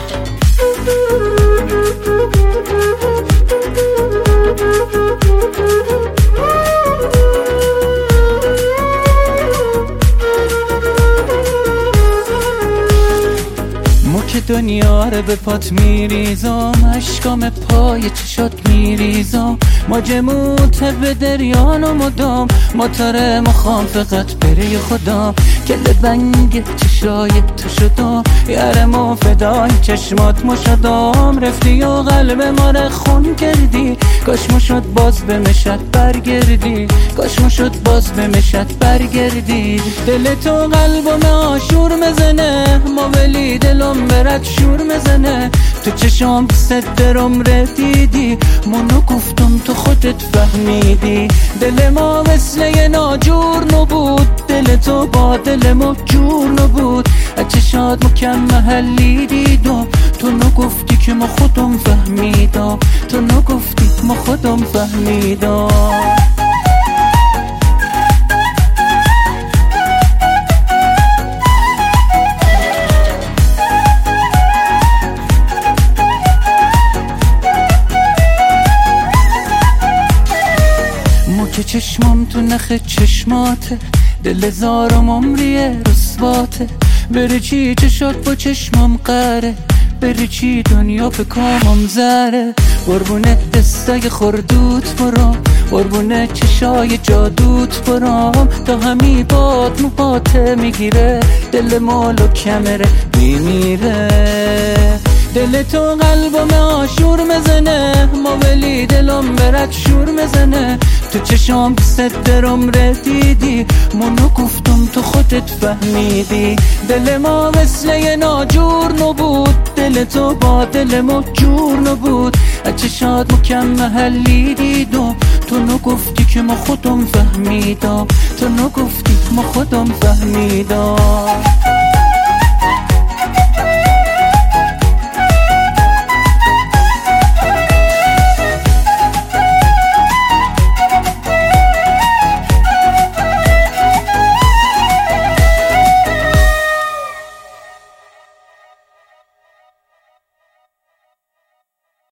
که دنیا رو به پات میریزم، اشکام پای چشات میریزم، ماجموت به دریان و مدام موتور مخوام فقط بری خدا، کل بنگ چشای تو شدم، یارم و فدای چشمات ما شدم، رفتی و قلب ما رو خون کردی، کاش ما شد باز به مشت برگردی، کاش ما شد باز به مشت برگردی. دل تو قلبم آشور مزنه، ما ولی دلم برد شور مزنه، تو چشام صد درم دیدی، منو گفتم تو خودت فهمیدی، دل ما مثل یه ناجور نبود، دل تو با دل ما جور نبود، چشات مکم محلی دیدم، تو نگفتی که ما خودم فهمیدم، تو نگفتی ما خودم فهمیدم. که چشمم تو نخ چشماته، دل زارم عمریه رسواته، بری چی چشات با چشمم قره، بری چی دنیا به کامم زره، قربونه دستای خردوت برام، قربونه چشای جادوت برام، تا همی باد موهاته میگیره، دل مالو کمره میمیره، دل تو قلبم آشور مزنه، ما ولی دلم برد شور مزنه، تو چشام صد درم دیدی، منو گفتم تو خودت فهمیدی، دل ما مثل یه ناجور نبود، دل تو با دل ما جور نبود، چشات مکم محلی دیدم، تو نگفتی که ما خودم فهمیدم، تو نگفتی ما خودم فهمیدم.